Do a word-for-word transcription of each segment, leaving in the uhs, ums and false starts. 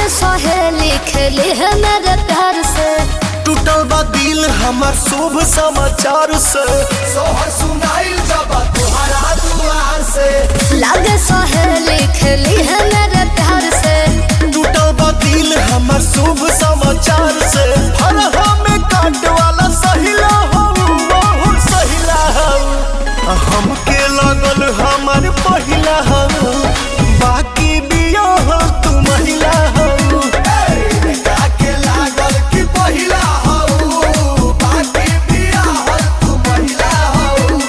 सहेली खेली है मेरे प्यार से। टूटल बा दिल हमार शुभ समाचार से, सोहर सुनाइल जब तुम्हारा दुआर से। लागे सहेली खेली है मेरे प्यार से। टूटल बा दिल हमार शुभ समाचार से। हर हमें काट वाला सहिला हो, बहुत सहिला हो। हमके लगल हमार पहिला हो, बाकी बिया हो तू महिला हो। के लागल कि पहिला हो, बाकी बिया हो तू महिला हो।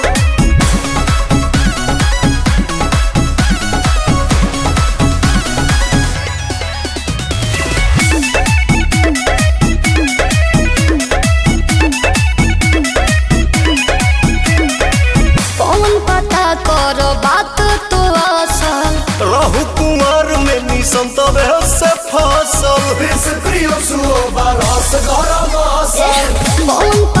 कौन पता करो बात तो असल, रहु कुंवर में निशन तबे से फसल। कौन